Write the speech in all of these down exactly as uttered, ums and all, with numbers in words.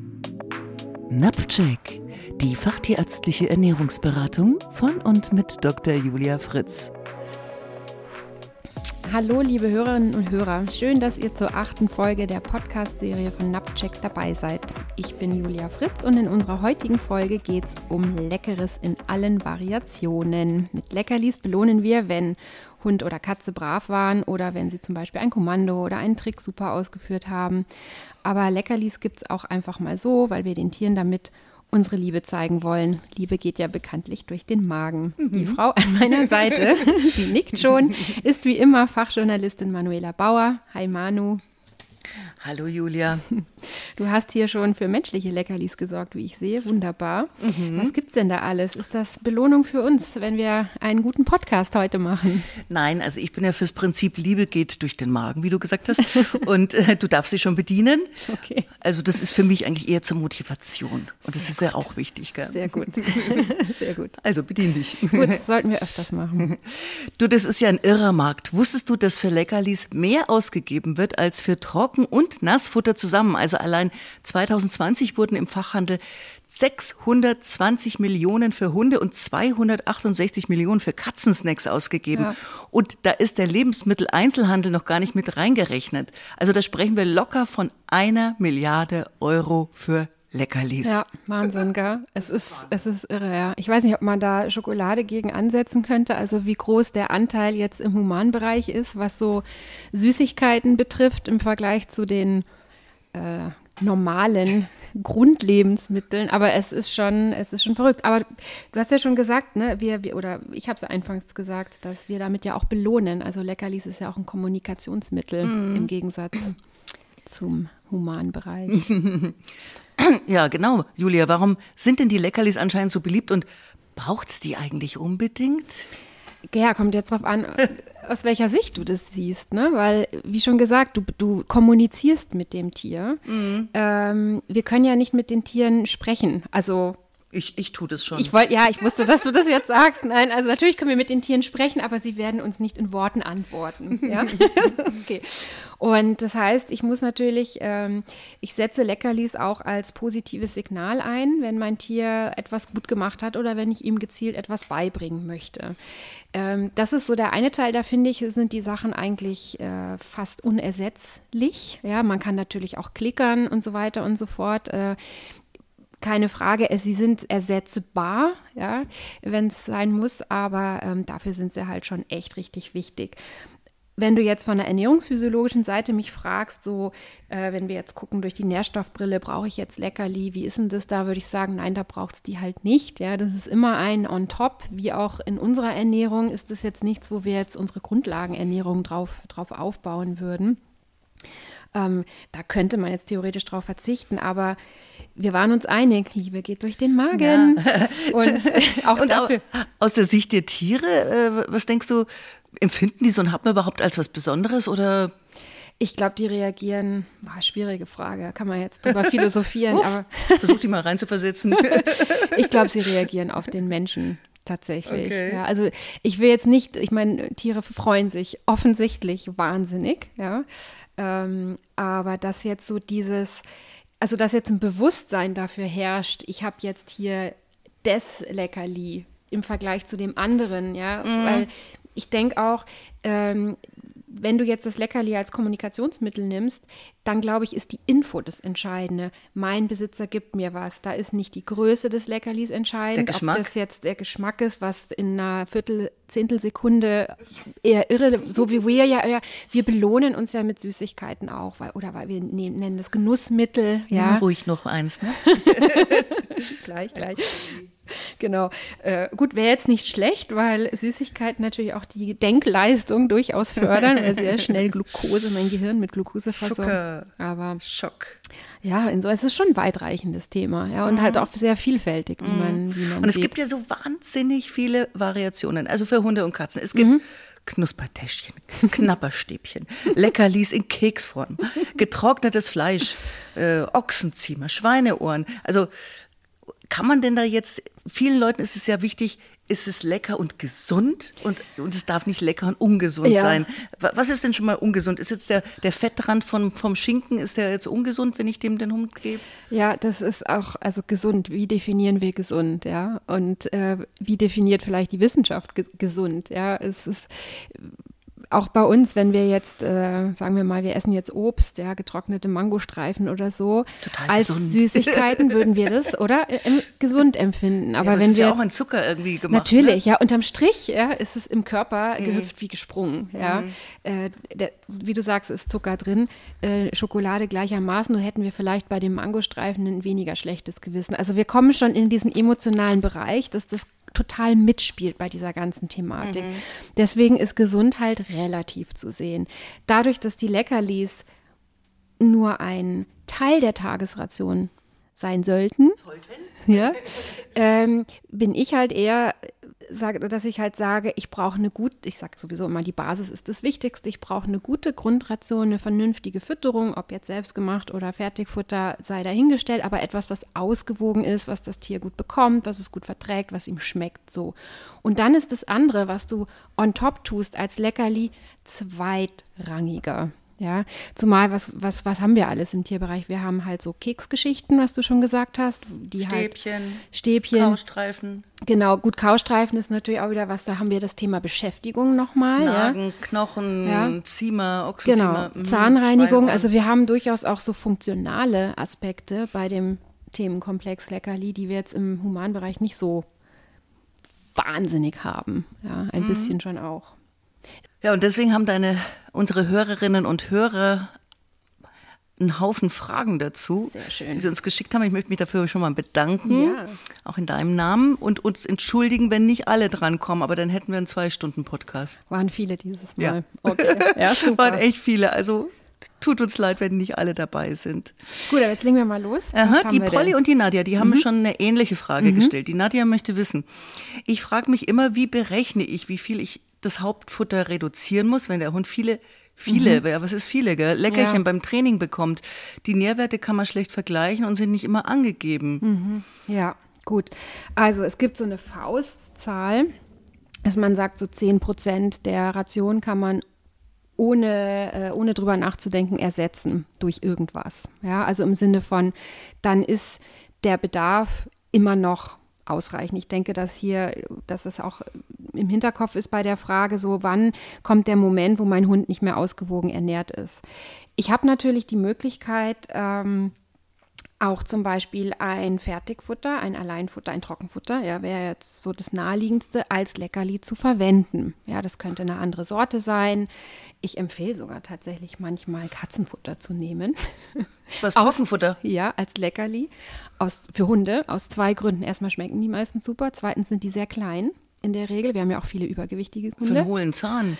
Napfcheck, die fachtierärztliche Ernährungsberatung von und mit Doktor Julia Fritz. Hallo liebe Hörerinnen und Hörer, schön, dass ihr zur achten Folge der Podcast-Serie von Napfcheck dabei seid. Ich bin Julia Fritz und in unserer heutigen Folge geht es um Leckeres in allen Variationen. Mit Leckerlis belohnen wir, wenn Hund oder Katze brav waren oder wenn sie zum Beispiel ein Kommando oder einen Trick super ausgeführt haben. Aber Leckerlis gibt es auch einfach mal so, weil wir den Tieren damit unsere Liebe zeigen wollen. Liebe geht ja bekanntlich durch den Magen. Mhm. Die Frau an meiner Seite, die nickt schon, ist wie immer Fachjournalistin Manuela Bauer. Hi Manu. Hallo Julia. Du hast hier schon für menschliche Leckerlis gesorgt, wie ich sehe. Wunderbar. Mhm. Was gibt's denn da alles? Ist das Belohnung für uns, wenn wir einen guten Podcast heute machen? Nein, also ich bin ja fürs Prinzip Liebe geht durch den Magen, wie du gesagt hast. Und äh, du darfst sie schon bedienen. Okay. Also das ist für mich eigentlich eher zur Motivation. Und das Sehr ist gut. ja auch wichtig. Gell? Sehr gut. Sehr gut. Also bedien dich. Gut, sollten wir öfters machen. Du, das ist ja ein irrer Markt. Wusstest du, dass für Leckerlis mehr ausgegeben wird als für Trocken- und Nassfutter zusammen? Also allein zwanzig zwanzig wurden im Fachhandel sechshundertzwanzig Millionen für Hunde und zweihundertachtundsechzig Millionen für Katzensnacks ausgegeben. Ja. Und da ist der Lebensmitteleinzelhandel noch gar nicht mit reingerechnet. Also da sprechen wir locker von einer Milliarde Euro für Leckerlis. Ja, Wahnsinn, gell? Es ist, es ist irre, ja. Ich weiß nicht, ob man da Schokolade gegen ansetzen könnte, also wie groß der Anteil jetzt im Humanbereich ist, was so Süßigkeiten betrifft im Vergleich zu den äh, normalen Grundlebensmitteln. Aber es ist schon, es ist schon verrückt. Aber du hast ja schon gesagt, ne, wir, wir oder ich habe es anfangs gesagt, dass wir damit ja auch belohnen. Also Leckerlis ist ja auch ein Kommunikationsmittel mm. im Gegensatz zum Humanbereich. Ja, genau, Julia. Warum sind denn die Leckerlis anscheinend so beliebt und braucht es die eigentlich unbedingt? Ja, kommt jetzt drauf an, aus welcher Sicht du das siehst, ne? Weil, wie schon gesagt, du, du kommunizierst mit dem Tier. Mhm. Ähm, wir können ja nicht mit den Tieren sprechen, also Ich, ich tue das schon. Ich wollte, ja, ich wusste, dass du das jetzt sagst. Nein, also natürlich können wir mit den Tieren sprechen, aber sie werden uns nicht in Worten antworten. Ja? Okay. Und das heißt, ich muss natürlich, ähm, ich setze Leckerlis auch als positives Signal ein, wenn mein Tier etwas gut gemacht hat oder wenn ich ihm gezielt etwas beibringen möchte. Ähm, das ist so der eine Teil, da finde ich, sind die Sachen eigentlich äh, fast unersetzlich. Ja, man kann natürlich auch klickern und so weiter und so fort. Äh, Keine Frage, sie sind ersetzbar, ja, wenn es sein muss, aber ähm, dafür sind sie halt schon echt richtig wichtig. Wenn du jetzt von der ernährungsphysiologischen Seite mich fragst, so äh, wenn wir jetzt gucken durch die Nährstoffbrille, brauche ich jetzt Leckerli, wie ist denn das da, würde ich sagen, nein, da braucht es die halt nicht. Ja, das ist immer ein on top, wie auch in unserer Ernährung ist das jetzt nichts, wo wir jetzt unsere Grundlagenernährung drauf, drauf aufbauen würden. Ähm, da könnte man jetzt theoretisch drauf verzichten, aber wir waren uns einig, Liebe geht durch den Magen. Ja. Und auch Und dafür. Aus der Sicht der Tiere, äh, was denkst du, empfinden die so ein Happen überhaupt als was Besonderes oder? Ich glaube, die reagieren, war schwierige Frage, da kann man jetzt drüber philosophieren. Uff, aber versuch die mal reinzuversetzen. Ich glaube, sie reagieren auf den Menschen. Tatsächlich. Okay. Ja, also ich will jetzt nicht, ich meine, Tiere freuen sich offensichtlich wahnsinnig, ja. Ähm, aber dass jetzt so dieses, also dass jetzt ein Bewusstsein dafür herrscht, ich habe jetzt hier das Leckerli im Vergleich zu dem anderen, ja, mhm. weil ich denke auch, ähm, wenn du jetzt das Leckerli als Kommunikationsmittel nimmst, dann glaube ich, ist die Info das Entscheidende. Mein Besitzer gibt mir was. Da ist nicht die Größe des Leckerlis entscheidend, der Geschmack. Ob das jetzt der Geschmack ist, was in einer Viertel, Zehntelsekunde eher irre, so wie wir ja, ja, wir belohnen uns ja mit Süßigkeiten auch, weil, oder weil wir nehmen, nennen das Genussmittel. Nimm ja. ruhig noch eins, ne? Gleich, gleich. Genau. Äh, gut, wäre jetzt nicht schlecht, weil Süßigkeiten natürlich auch die Denkleistung durchaus fördern, weil sie ja schnell Glucose, mein Gehirn mit Glucose versorgen. Zucker. Aber Schock. Ja, in so, es ist schon ein weitreichendes Thema, ja, und mm. halt auch sehr vielfältig, wie man, wie man Und es sieht. gibt ja so wahnsinnig viele Variationen, also für Hunde und Katzen. Es gibt mhm. Knuspertäschchen, Knapperstäbchen, Leckerlis in Keksform, getrocknetes Fleisch, äh, Ochsenziemer, Schweineohren. Also kann man denn da jetzt, vielen Leuten ist es ja wichtig, ist es lecker und gesund und, und es darf nicht lecker und ungesund Ja. sein. Was ist denn schon mal ungesund? Ist jetzt der, der Fettrand vom, vom Schinken, ist der jetzt ungesund, wenn ich dem den Hund gebe? Ja, das ist auch, also gesund. Wie definieren wir gesund, ja? Und äh, wie definiert vielleicht die Wissenschaft ge- gesund, ja? Es ist auch bei uns, wenn wir jetzt, äh, sagen wir mal, wir essen jetzt Obst, ja, getrocknete Mangostreifen oder so, Total als gesund. Süßigkeiten würden wir das, oder? Äh, gesund empfinden. Aber ja, wenn ist wir ja auch in Zucker irgendwie gemacht. Natürlich, ne? ja, unterm Strich ja, ist es im Körper Mhm. gehüpft wie gesprungen. Ja. Mhm. Äh, der, wie du sagst, ist Zucker drin, äh, Schokolade gleichermaßen, nur hätten wir vielleicht bei dem Mangostreifen ein weniger schlechtes Gewissen. Also wir kommen schon in diesen emotionalen Bereich, dass das total mitspielt bei dieser ganzen Thematik. Mhm. Deswegen ist Gesundheit relativ zu sehen. Dadurch, dass die Leckerlis nur ein Teil der Tagesration sein sollten, ja, ähm, bin ich halt eher, sage, dass ich halt sage, ich brauche eine gute, ich sage sowieso immer, die Basis ist das Wichtigste, ich brauche eine gute Grundration, eine vernünftige Fütterung, ob jetzt selbstgemacht oder Fertigfutter, sei dahingestellt, aber etwas, was ausgewogen ist, was das Tier gut bekommt, was es gut verträgt, was ihm schmeckt, so. Und dann ist das andere, was du on top tust als Leckerli, zweitrangiger. Ja, zumal, was, was, was haben wir alles im Tierbereich? Wir haben halt so Keksgeschichten, was du schon gesagt hast. Die Stäbchen, halt, Stäbchen, Kaustreifen. Genau, gut, Kaustreifen ist natürlich auch wieder was, da haben wir das Thema Beschäftigung nochmal. Nagen, ja. Knochen, Ja. Ziemer, Ochsenziemer. Genau, mhm, Zahnreinigung, Schweineohren. also wir haben durchaus auch so funktionale Aspekte bei dem Themenkomplex Leckerli, die wir jetzt im Humanbereich nicht so wahnsinnig haben. Ja, ein Mhm. bisschen schon auch. Ja, und deswegen haben deine, unsere Hörerinnen und Hörer einen Haufen Fragen dazu, Sehr schön. die sie uns geschickt haben. Ich möchte mich dafür schon mal bedanken, Ja. auch in deinem Namen, und uns entschuldigen, wenn nicht alle drankommen, aber dann hätten wir einen Zwei-Stunden-Podcast. Waren viele dieses Ja. Mal. Okay, ja, super. Waren echt viele, also tut uns leid, wenn nicht alle dabei sind. Gut, aber jetzt legen wir mal los. Was Aha, haben die wir Polly denn? und die Nadja, die haben mir schon eine ähnliche Frage gestellt. Die Nadja möchte wissen, ich frage mich immer, wie berechne ich, wie viel ich das Hauptfutter reduzieren muss, wenn der Hund viele, viele, ja, was ist viele, gell? Leckerchen Ja. beim Training bekommt. Die Nährwerte kann man schlecht vergleichen und sind nicht immer angegeben. Ja, gut. Also es gibt so eine Faustzahl, dass man sagt, so zehn Prozent der Ration kann man ohne, äh, ohne drüber nachzudenken ersetzen durch irgendwas. Ja, also im Sinne von, dann ist der Bedarf immer noch ausreichend. Ich denke, dass hier, dass es auch im Hinterkopf ist bei der Frage, so wann kommt der Moment, wo mein Hund nicht mehr ausgewogen ernährt ist. Ich habe natürlich die Möglichkeit, ähm, auch zum Beispiel ein Fertigfutter, ein Alleinfutter, ein Trockenfutter, ja, wäre jetzt so das Naheliegendste, als Leckerli zu verwenden. Ja, das könnte eine andere Sorte sein. Ich empfehle sogar tatsächlich manchmal Katzenfutter zu nehmen. Was Aus- Trockenfutter? Ja, als Leckerli. Aus, für Hunde, aus zwei Gründen. Erstmal schmecken die meistens super, zweitens sind die sehr klein in der Regel. Wir haben ja auch viele übergewichtige Für Hunde. einen hohlen Zahn.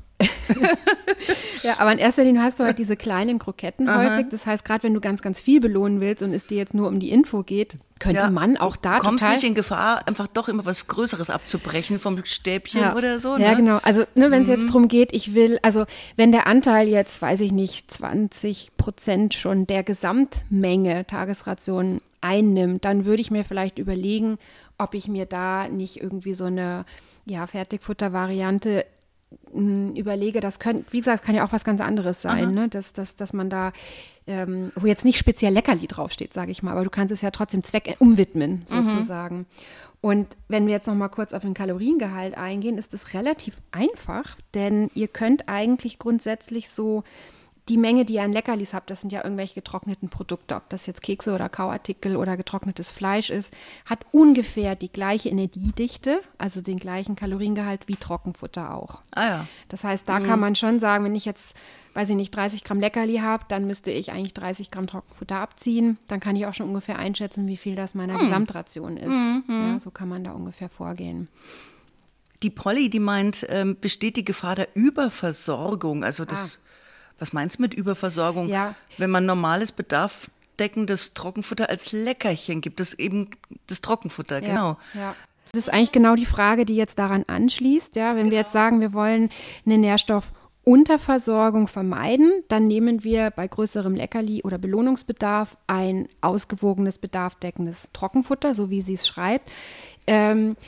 Ja, aber in erster Linie hast du halt diese kleinen Kroketten häufig. Das heißt, gerade wenn du ganz, ganz viel belohnen willst und es dir jetzt nur um die Info geht, könnte Ja, man auch da du kommst total... nicht in Gefahr, einfach doch immer was Größeres abzubrechen vom Stäbchen ja. oder so. Ja, ne? genau. Also ne, wenn es jetzt darum geht, ich will, also wenn der Anteil jetzt, weiß ich nicht, zwanzig Prozent schon der Gesamtmenge Tagesration einnimmt, dann würde ich mir vielleicht überlegen, ob ich mir da nicht irgendwie so eine ja, Fertigfutter-Variante mh, überlege. Das können, wie gesagt, kann ja auch was ganz anderes sein, ne? dass, dass, dass man da, ähm, wo jetzt nicht speziell Leckerli draufsteht, sage ich mal, aber du kannst es ja trotzdem Zweck umwidmen, sozusagen. Und wenn wir jetzt noch mal kurz auf den Kaloriengehalt eingehen, ist es relativ einfach, denn ihr könnt eigentlich grundsätzlich so die Menge, die ihr an Leckerlis habt, das sind ja irgendwelche getrockneten Produkte, ob das jetzt Kekse oder Kauartikel oder getrocknetes Fleisch ist, hat ungefähr die gleiche Energiedichte, also den gleichen Kaloriengehalt wie Trockenfutter auch. Ah ja. Das heißt, da kann man schon sagen, wenn ich jetzt, weiß ich nicht, dreißig Gramm Leckerli habe, dann müsste ich eigentlich dreißig Gramm Trockenfutter abziehen. Dann kann ich auch schon ungefähr einschätzen, wie viel das meiner Gesamtration ist. Ja, so kann man da ungefähr vorgehen. Die Polly, die meint, ähm, besteht die Gefahr der Überversorgung? Also das, Ah. was meinst du mit Überversorgung? Ja. Wenn man normales bedarfdeckendes Trockenfutter als Leckerchen gibt, das eben das Trockenfutter, genau. Ja, ja. Das ist eigentlich genau die Frage, die jetzt daran anschließt. Ja, wenn wir jetzt sagen, wir wollen eine Nährstoffunterversorgung vermeiden, dann nehmen wir bei größerem Leckerli- oder Belohnungsbedarf ein ausgewogenes, bedarfdeckendes Trockenfutter, so wie sie es schreibt. Ähm,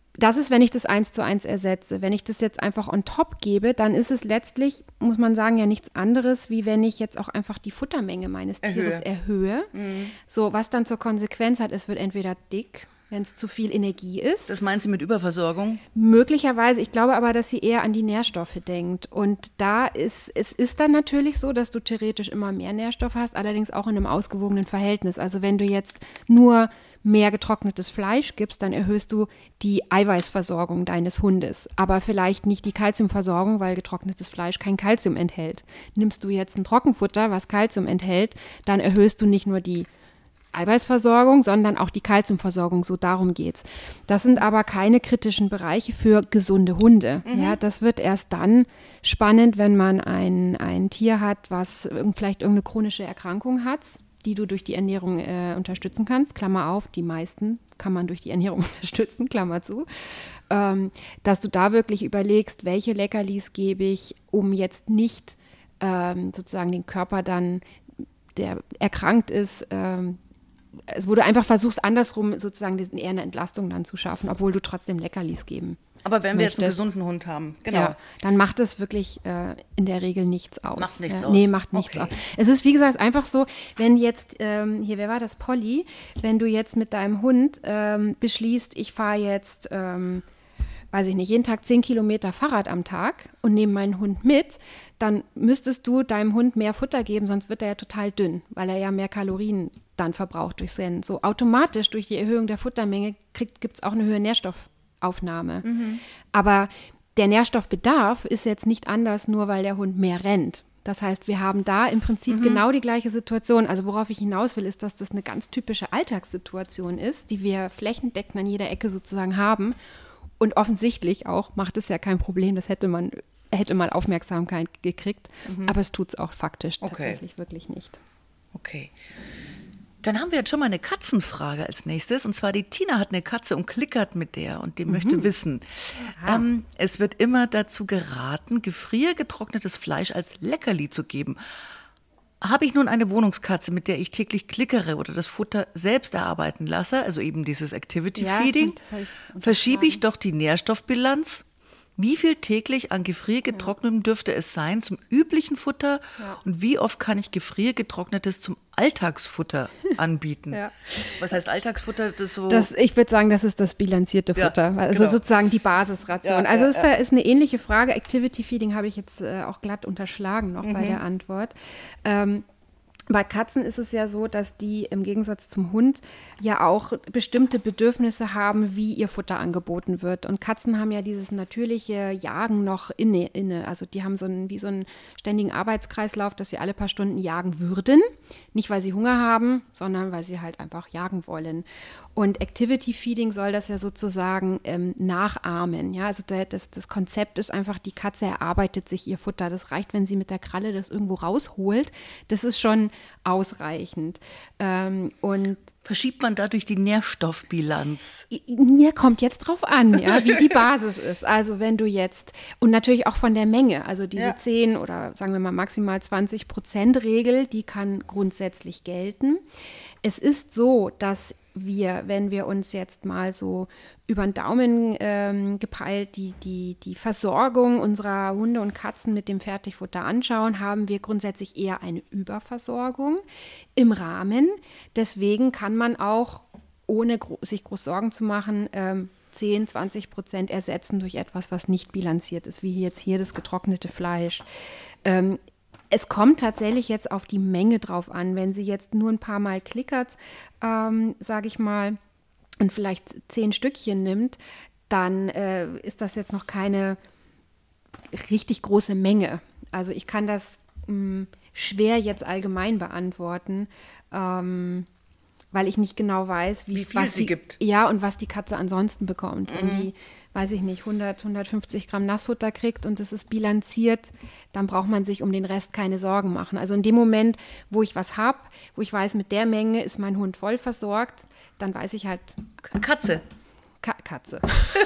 Das ist, wenn ich das eins zu eins ersetze. Wenn ich das jetzt einfach on top gebe, dann ist es letztlich, muss man sagen, ja nichts anderes, wie wenn ich jetzt auch einfach die Futtermenge meines Tieres erhöhe. Mhm. So, was dann zur Konsequenz hat, es wird entweder dick, wenn es zu viel Energie ist. Das meint sie mit Überversorgung? Möglicherweise. Ich glaube aber, dass sie eher an die Nährstoffe denkt. Und da ist, es ist dann natürlich so, dass du theoretisch immer mehr Nährstoffe hast, allerdings auch in einem ausgewogenen Verhältnis. Also wenn du jetzt nur mehr getrocknetes Fleisch gibst, dann erhöhst du die Eiweißversorgung deines Hundes, aber vielleicht nicht die Kalziumversorgung, weil getrocknetes Fleisch kein Kalzium enthält. Nimmst du jetzt ein Trockenfutter, was Kalzium enthält, dann erhöhst du nicht nur die Eiweißversorgung, sondern auch die Kalziumversorgung, so darum geht's. Das sind aber keine kritischen Bereiche für gesunde Hunde. Mhm. Ja, das wird erst dann spannend, wenn man ein, ein Tier hat, was vielleicht irgendeine chronische Erkrankung hat, die du durch die Ernährung äh, unterstützen kannst, Klammer auf, die meisten kann man durch die Ernährung unterstützen, Klammer zu, ähm, dass du da wirklich überlegst, welche Leckerlis gebe ich, um jetzt nicht ähm, sozusagen den Körper dann, der erkrankt ist, ähm, also wo du einfach versuchst, andersrum sozusagen eher eine Entlastung dann zu schaffen, obwohl du trotzdem Leckerlis geben Aber wenn wir möchtest. jetzt einen gesunden Hund haben, genau. Ja, dann macht es wirklich äh, in der Regel nichts aus. Macht nichts ja, aus? Nee, macht nichts okay. aus. Es ist, wie gesagt, einfach so, wenn jetzt, ähm, hier, wer war das, Polly, wenn du jetzt mit deinem Hund ähm, beschließt, ich fahre jetzt, ähm, weiß ich nicht, jeden Tag zehn Kilometer Fahrrad am Tag und nehme meinen Hund mit, dann müsstest du deinem Hund mehr Futter geben, sonst wird er ja total dünn, weil er ja mehr Kalorien dann verbraucht durchs Rennen. So automatisch durch die Erhöhung der Futtermenge gibt es auch eine höhere Nährstoffaufnahme. Mhm. Aber der Nährstoffbedarf ist jetzt nicht anders, nur weil der Hund mehr rennt. Das heißt, wir haben da im Prinzip mhm. genau die gleiche Situation. Also worauf ich hinaus will, ist, dass das eine ganz typische Alltagssituation ist, die wir flächendeckend an jeder Ecke sozusagen haben. Und offensichtlich auch macht es ja kein Problem, das hätte man hätte mal Aufmerksamkeit gekriegt, mhm. aber es tut es auch faktisch okay. tatsächlich wirklich nicht. Okay. Dann haben wir jetzt schon mal eine Katzenfrage als nächstes. Und zwar die Tina hat eine Katze und klickert mit der und die mhm. möchte wissen. Ah. Ähm, es wird immer dazu geraten, gefriergetrocknetes Fleisch als Leckerli zu geben. Habe ich nun eine Wohnungskatze, mit der ich täglich klickere oder das Futter selbst erarbeiten lasse, also eben dieses Activity ja, Feeding, verschiebe ich doch die Nährstoffbilanz. Wie viel täglich an gefriergetrocknetem dürfte es sein zum üblichen Futter ja. und wie oft kann ich gefriergetrocknetes zum Alltagsfutter anbieten? Ja. Was heißt Alltagsfutter? Das so das, ich würde sagen, das ist das bilanzierte ja, Futter, also genau. sozusagen die Basisration. Ja, also ja, ist, da, ist eine ähnliche Frage. Activity Feeding habe ich jetzt äh, auch glatt unterschlagen noch mhm. bei der Antwort. Ähm, Bei Katzen ist es ja so, dass die im Gegensatz zum Hund ja auch bestimmte Bedürfnisse haben, wie ihr Futter angeboten wird. Und Katzen haben ja dieses natürliche Jagen noch inne. inne. Also die haben so einen, wie so einen ständigen Arbeitskreislauf, dass sie alle paar Stunden jagen würden. Nicht, weil sie Hunger haben, sondern weil sie halt einfach jagen wollen. Und Activity Feeding soll das ja sozusagen ähm, nachahmen. Ja, also der, das, das Konzept ist einfach, die Katze erarbeitet sich ihr Futter. Das reicht, wenn sie mit der Kralle das irgendwo rausholt. Das ist schon ausreichend. Ähm, und verschiebt man dadurch die Nährstoffbilanz? Mir kommt jetzt drauf an, ja, wie die Basis ist. Also wenn du jetzt, und natürlich auch von der Menge, also diese ja. zehn oder sagen wir mal maximal zwanzig Prozent Regel, die kann grundsätzlich gelten. Es ist so, dass wir, wenn wir uns jetzt mal so über den Daumen ähm, gepeilt die, die, die Versorgung unserer Hunde und Katzen mit dem Fertigfutter anschauen, haben wir grundsätzlich eher eine Überversorgung im Rahmen. Deswegen kann man auch, ohne gro- sich groß Sorgen zu machen, ähm, zehn, zwanzig Prozent ersetzen durch etwas, was nicht bilanziert ist, wie jetzt hier das getrocknete Fleisch. Ähm, Es kommt tatsächlich jetzt auf die Menge drauf an. Wenn sie jetzt nur ein paar Mal klickert, ähm, sage ich mal, und vielleicht zehn Stückchen nimmt, dann äh, ist das jetzt noch keine richtig große Menge. Also ich kann das mh, schwer jetzt allgemein beantworten, ähm, weil ich nicht genau weiß, wie, wie viel was sie die, gibt. Ja, und was die Katze ansonsten bekommt. Mhm. Wenn die, weiß ich nicht, hundert, hundertfünfzig Gramm Nassfutter kriegt und das ist bilanziert, dann braucht man sich um den Rest keine Sorgen machen. Also in dem Moment, wo ich was habe, wo ich weiß, mit der Menge ist mein Hund voll versorgt, dann weiß ich halt... Katze. Ka- Katze.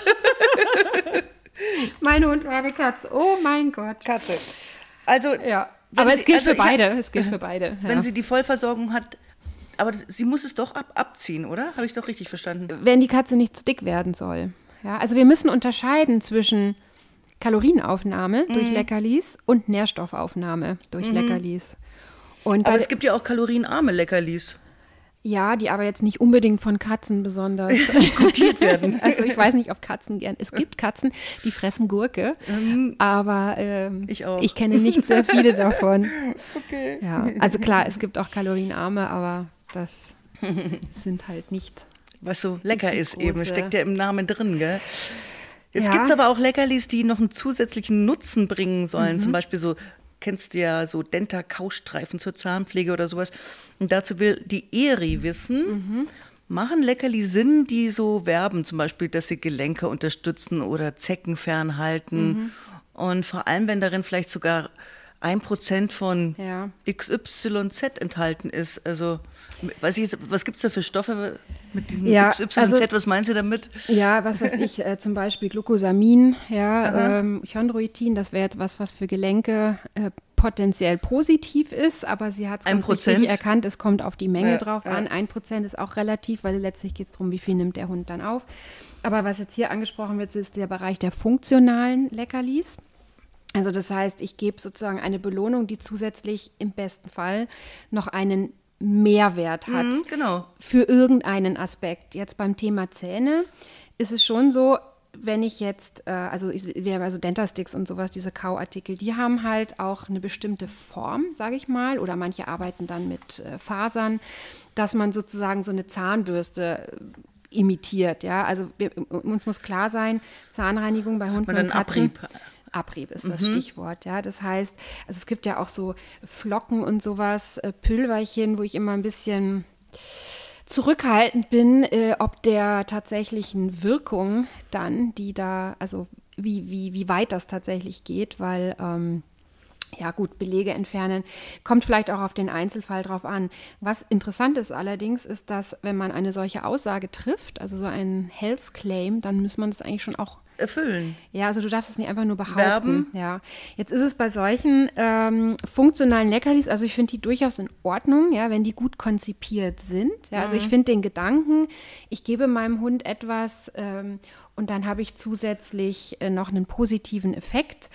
Mein Hund war eine Katze. Oh mein Gott. Katze. Also... Ja, aber sie, es gilt also für beide. Hab, es gilt für beide. Ja. Wenn sie die Vollversorgung hat, aber sie muss es doch ab, abziehen, oder? Habe ich doch richtig verstanden? Wenn die Katze nicht zu dick werden soll. Ja? Also wir müssen unterscheiden zwischen Kalorienaufnahme durch Mhm. Leckerlis und Nährstoffaufnahme durch Mhm. Leckerlis. Und Aber bei, es gibt ja auch kalorienarme Leckerlis. ja, die aber jetzt nicht unbedingt von Katzen besonders Gutiert werden. Also ich weiß nicht, ob Katzen gern. Es gibt Katzen, die fressen Gurke, Ähm, aber ähm, Ich auch. ich kenne nicht sehr viele davon. Okay. Ja, also klar, es gibt auch kalorienarme, aber das sind halt nicht. Was so lecker Die ist eben, große- steckt ja im Namen drin, gell? Jetzt Ja. gibt es aber auch Leckerlis, die noch einen zusätzlichen Nutzen bringen sollen. Mhm. Zum Beispiel so, kennst du ja so Denta-Kaustreifen zur Zahnpflege oder sowas. Und dazu will die Eri wissen, Mhm. machen Leckerli Sinn, die so werben, zum Beispiel, dass sie Gelenke unterstützen oder Zecken fernhalten. Mhm. Und vor allem, wenn darin vielleicht sogar ein Prozent von Ja. X Y Z enthalten ist. Also, weiß ich, jetzt, was gibt es da für Stoffe mit diesem Ja, X Y Z? also- Was meinen Sie damit? Ja, was weiß ich, äh, zum Beispiel Glucosamin, Aha. ja, ähm, Chondroitin, das wäre jetzt was, was für Gelenke äh, potenziell positiv ist, aber sie hat es Ein ganz richtig Prozent? erkannt, es kommt auf die Menge Ja, drauf ja. an. Ein Prozent ist auch relativ, weil letztlich geht es darum, wie viel nimmt der Hund dann auf. Aber was jetzt hier angesprochen wird, ist der Bereich der funktionalen Leckerlis. Also das heißt, ich gebe sozusagen eine Belohnung, die zusätzlich im besten Fall noch einen Mehrwert hat Mhm, genau. für irgendeinen Aspekt. Jetzt beim Thema Zähne ist es schon so, wenn ich jetzt, äh, also ich, wir haben also Dentasticks und sowas, diese Kauartikel, die haben halt auch eine bestimmte Form, sage ich mal, oder manche arbeiten dann mit äh, Fasern, dass man sozusagen so eine Zahnbürste äh, imitiert, ja. Also wir, uns muss klar sein, Zahnreinigung bei Hunden Man dann und Katzen. Abrieb. Abrieb ist das Stichwort, ja. Das heißt, also es gibt ja auch so Flocken und sowas, äh, Pülverchen, wo ich immer ein bisschen zurückhaltend bin, äh, ob der tatsächlichen Wirkung dann, die da, also wie, wie, wie weit das tatsächlich geht, weil ähm, ja gut, Belege entfernen, kommt vielleicht auch auf den Einzelfall drauf an. Was interessant ist allerdings, ist, dass wenn man eine solche Aussage trifft, also so einen Health Claim, dann muss man das eigentlich schon auch Erfüllen. ja, also du darfst es nicht einfach nur behaupten. Werben. Ja. Jetzt ist es bei solchen ähm, funktionalen Leckerlis, also ich finde die durchaus in Ordnung, ja, wenn die gut konzipiert sind. Ja, also ich finde den Gedanken, ich gebe meinem Hund etwas ähm, und dann habe ich zusätzlich äh, noch einen positiven Effekt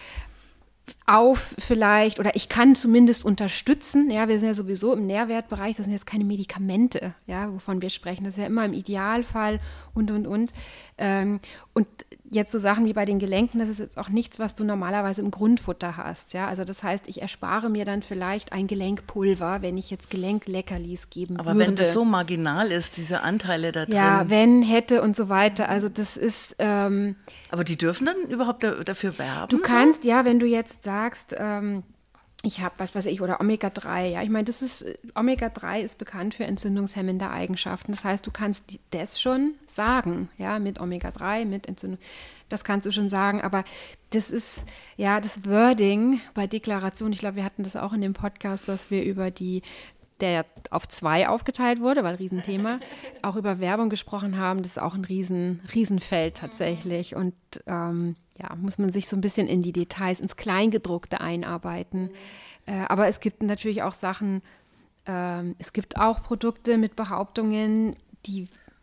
auf vielleicht, oder ich kann zumindest unterstützen, ja, wir sind ja sowieso im Nährwertbereich, das sind jetzt keine Medikamente, ja, wovon wir sprechen, das ist ja immer im Idealfall und, und, und. Ähm, und jetzt so Sachen wie bei den Gelenken, das ist jetzt auch nichts, was du normalerweise im Grundfutter hast, ja, also das heißt, ich erspare mir dann vielleicht ein Gelenkpulver, wenn ich jetzt Gelenkleckerlis geben Aber würde. wenn das so marginal ist, diese Anteile da drin. ja, wenn, hätte und so weiter, also das ist ähm, Aber die dürfen dann überhaupt da, dafür werben? Du kannst, ja, wenn du jetzt sagst, ähm, ich habe, was weiß ich, oder Omega drei, ja, ich meine, das ist, Omega drei ist bekannt für entzündungshemmende Eigenschaften. Das heißt, du kannst die- das schon sagen, ja, mit Omega drei, mit Entzündung, das kannst du schon sagen, aber das ist, ja, das Wording bei Deklaration, ich glaube, wir hatten das auch in dem Podcast, dass wir über die, der auf zwei aufgeteilt wurde, weil Riesenthema, auch über Werbung gesprochen haben, das ist auch ein Riesen, Riesenfeld tatsächlich und ähm, ja, muss man sich so ein bisschen in die Details, ins Kleingedruckte einarbeiten. Äh, aber es gibt natürlich auch Sachen, ähm, es gibt auch Produkte mit Behauptungen, die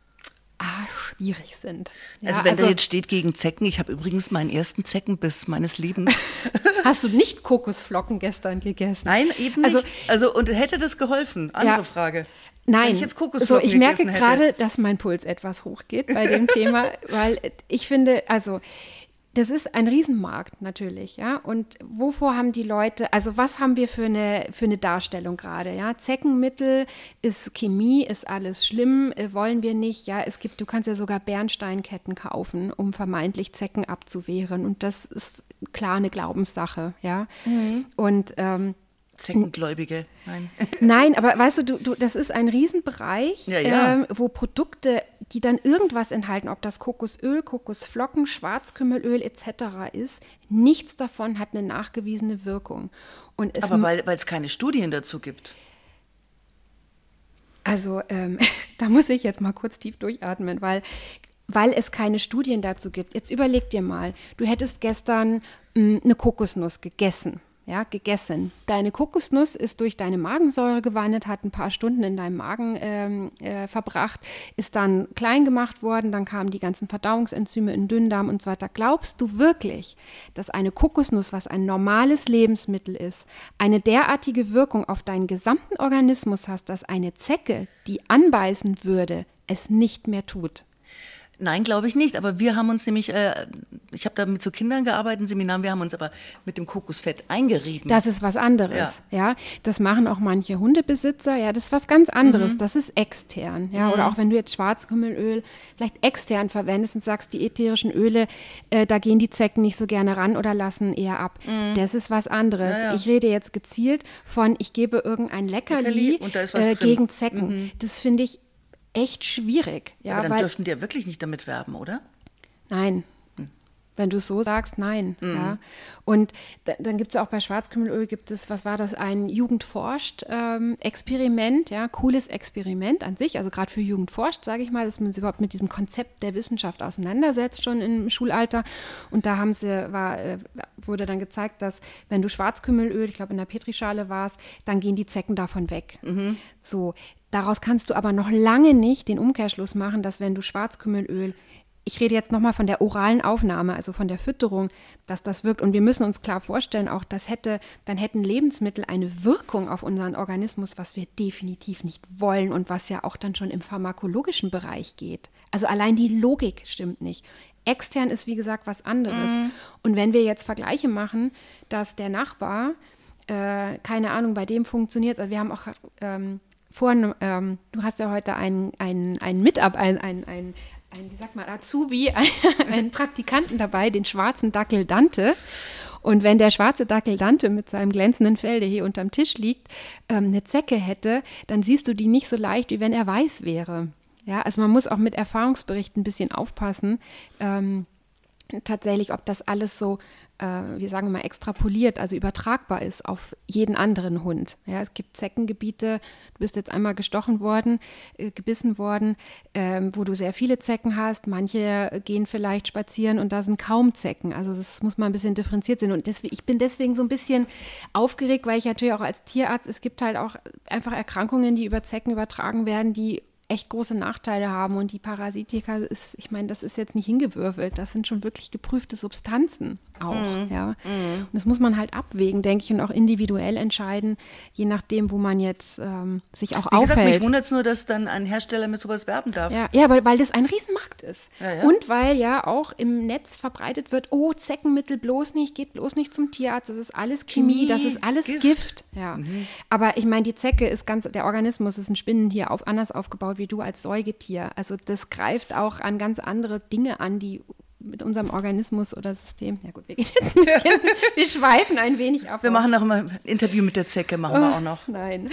ah, schwierig sind. Ja, Also wenn da jetzt steht gegen Zecken, ich habe übrigens meinen ersten Zeckenbiss meines Lebens. hast du nicht Kokosflocken gestern gegessen? Nein, eben nicht. Also- Also, und hätte das geholfen? Andere Ja. Frage. Nein, Wenn ich jetzt so, Kokosflocken ich merke gegessen hätte. gerade, dass mein Puls etwas hochgeht bei dem Thema, weil ich finde, also das ist ein Riesenmarkt natürlich, ja. Und wovor haben die Leute, also was haben wir für eine, für eine Darstellung gerade, ja? Zeckenmittel ist Chemie, ist alles schlimm, äh, wollen wir nicht, ja. Es gibt, du kannst ja sogar Bernsteinketten kaufen, um vermeintlich Zecken abzuwehren. Und das ist klar eine Glaubenssache, ja. Und ähm, Zeckengläubige. Nein. Nein, aber weißt du, du, du das ist ein Riesenbereich, Ja, ja. Ähm, wo Produkte, die dann irgendwas enthalten, ob das Kokosöl, Kokosflocken, Schwarzkümmelöl et cetera ist, nichts davon hat eine nachgewiesene Wirkung. Und es Aber weil es keine Studien dazu gibt. Also ähm, da muss ich jetzt mal kurz tief durchatmen, weil, weil es keine Studien dazu gibt. Jetzt überleg dir mal, du hättest gestern mh, eine Kokosnuss gegessen. ja, gegessen. Deine Kokosnuss ist durch deine Magensäure gewandert, hat ein paar Stunden in deinem Magen ähm, äh, verbracht, ist dann klein gemacht worden, dann kamen die ganzen Verdauungsenzyme in den Dünndarm und so weiter. Glaubst du wirklich, dass eine Kokosnuss, was ein normales Lebensmittel ist, eine derartige Wirkung auf deinen gesamten Organismus hat, dass eine Zecke, die anbeißen würde, es nicht mehr tut? Nein, glaube ich nicht. Aber wir haben uns nämlich, äh, ich habe da mit so Kindern gearbeitet, im Seminar, wir haben uns aber mit dem Kokosfett eingerieben. Das ist was anderes, ja. ja. Das machen auch manche Hundebesitzer, ja, das ist was ganz anderes. Mhm. Das ist extern, ja. Mhm. Oder auch wenn du jetzt Schwarzkümmelöl vielleicht extern verwendest und sagst, die ätherischen Öle, äh, da gehen die Zecken nicht so gerne ran oder lassen eher ab. Mhm. Das ist was anderes. Ja, ja. Ich rede jetzt gezielt von, ich gebe irgendein Leckerli, Leckerli und da ist was äh, gegen Zecken. Mhm. Das finde ich echt schwierig. Ja, aber dann weil, dürften die ja wirklich nicht damit werben, oder? Nein. Hm. Wenn du es so sagst, nein. Mhm. Ja. Und da, dann gibt es auch bei Schwarzkümmelöl, gibt es, was war das, ein Jugendforscht-Experiment, ähm, ja, cooles Experiment an sich, also gerade für Jugendforscht, sage ich mal, dass man sich überhaupt mit diesem Konzept der Wissenschaft auseinandersetzt, schon im Schulalter. Und da haben sie, war, äh, wurde dann gezeigt, dass wenn du Schwarzkümmelöl, ich glaube in der Petrischale war es, dann gehen die Zecken davon weg. Mhm. So. Daraus kannst du aber noch lange nicht den Umkehrschluss machen, dass wenn du Schwarzkümmelöl, ich rede jetzt nochmal von der oralen Aufnahme, also von der Fütterung, dass das wirkt. Und wir müssen uns klar vorstellen, auch das hätte, dann hätten Lebensmittel eine Wirkung auf unseren Organismus, was wir definitiv nicht wollen und was ja auch dann schon im pharmakologischen Bereich geht. Also allein die Logik stimmt nicht. Extern ist, wie gesagt, was anderes. Mhm. Und wenn wir jetzt Vergleiche machen, dass der Nachbar, äh, keine Ahnung, bei dem funktioniert, also wir haben auch ähm, Vorhin, ähm, du hast ja heute einen, einen, einen Mitab, einen, einen, einen, einen, wie sagt man, Azubi, einen, einen Praktikanten dabei, den schwarzen Dackel Dante. Und wenn der schwarze Dackel Dante mit seinem glänzenden Fell, der hier unterm Tisch liegt, ähm, eine Zecke hätte, dann siehst du die nicht so leicht, wie wenn er weiß wäre. Ja, also man muss auch mit Erfahrungsberichten ein bisschen aufpassen, ähm, tatsächlich, ob das alles so, äh, wir sagen mal, extrapoliert, also übertragbar ist auf jeden anderen Hund. Ja, es gibt Zeckengebiete, du bist jetzt einmal gestochen worden, äh, gebissen worden, äh, wo du sehr viele Zecken hast. Manche gehen vielleicht spazieren und da sind kaum Zecken. Also das muss man ein bisschen differenziert sehen. Und deswegen, ich bin deswegen so ein bisschen aufgeregt, weil ich natürlich auch als Tierarzt, es gibt halt auch einfach Erkrankungen, die über Zecken übertragen werden, die echt große Nachteile haben, und die Parasitika ist, ich meine, das ist jetzt nicht hingewürfelt, das sind schon wirklich geprüfte Substanzen auch, mm. ja. Mm. Und das muss man halt abwägen, denke ich, und auch individuell entscheiden, je nachdem, wo man jetzt ähm, sich auch Wie aufhält. Gesagt, mich wundert es nur, dass dann ein Hersteller mit sowas werben darf. Ja, ja, weil, weil das ein Riesenmarkt ist. Ja, ja. Und weil ja auch im Netz verbreitet wird, oh, Zeckenmittel bloß nicht, geht bloß nicht zum Tierarzt, das ist alles Chemie, Chemie das ist alles Gift. Gift. Ja. Mhm. Aber ich meine, die Zecke ist ganz, der Organismus ist ein Spinnentier auf, anders aufgebaut wie du als Säugetier. Also das greift auch an ganz andere Dinge an, die mit unserem Organismus oder System. Ja gut, wir gehen jetzt ein bisschen, wir schweifen ein wenig ab. Wir machen auch immer ein Interview mit der Zecke, machen oh, wir auch noch. Nein.